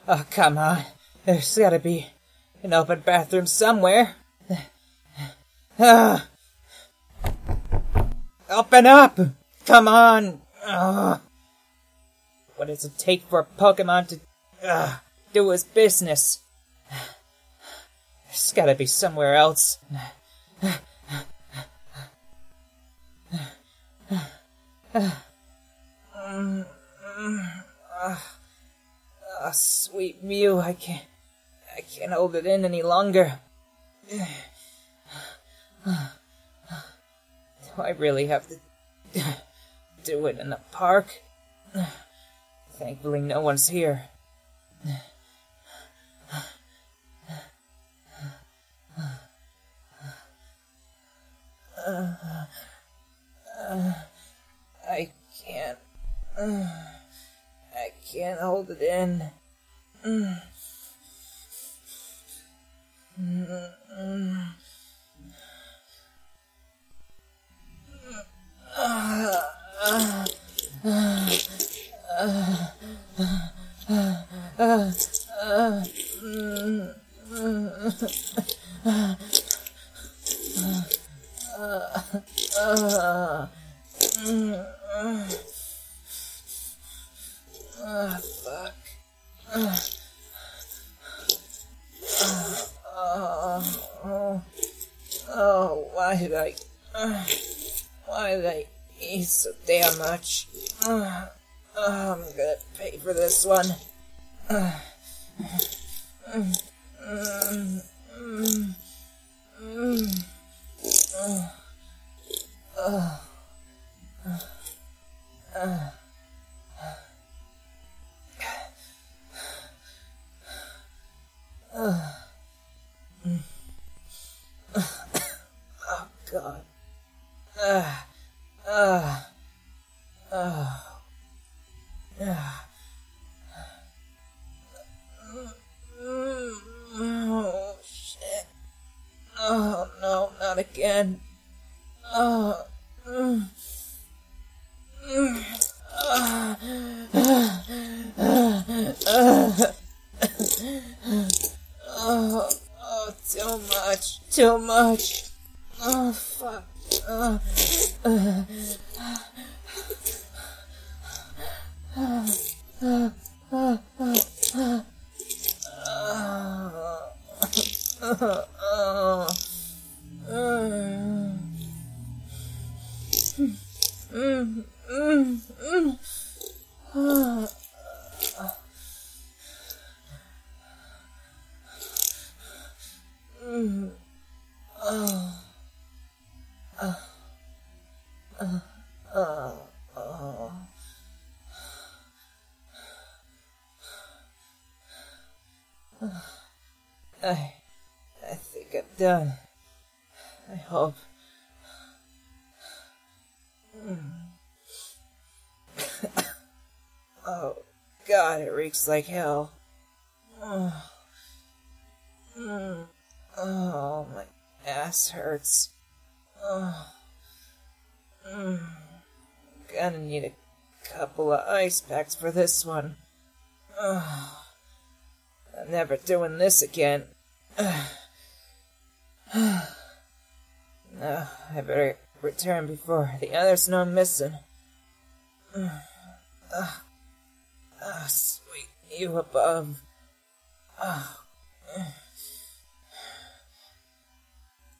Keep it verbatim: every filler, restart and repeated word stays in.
Oh, come on. There's gotta be an open bathroom somewhere. Uh, open up! Come on! Uh, what does it take for a Pokemon to uh, do his business? There's gotta be somewhere else. Oh, sweet Mew, I can't, I can't hold it in any longer. Do I really have to do it in the park? Thankfully, no one's here. Uh, uh, I can't. Uh, I can't hold it in. Mm. Mm, mm. Uh, uh, uh, uh, uh, uh, uh, mm, uh, uh, uh, mm, uh, uh, fuck. Uh, uh, oh, oh, oh, why did I, uh, why did I eat so damn much? Uh, oh, I'm gonna pay for this one. Uh, mm, mm, mm, mm, uh, uh, uh, uh. Uh, mm. uh, oh God. Uh, uh, uh, uh. Oh shit. Oh no, not again. Oh. Mm. Mm. Uh, uh, uh, uh. Oh, oh, too much, too much. Oh, fuck. Uh, uh, uh, uh, uh, uh, uh, uh, mm, mm, mm, uh. Mm. Oh. Uh. Uh. Uh. Oh. I. I think I'm done. I hope. Mm. Oh, God, it reeks like hell. Oh. Mm. Oh, my ass hurts. Oh. Mm. Gonna need a couple of ice packs for this one. Oh. I'm never doing this again. No, I better return before the others know I'm missing. Oh, oh, sweet you above. Oh.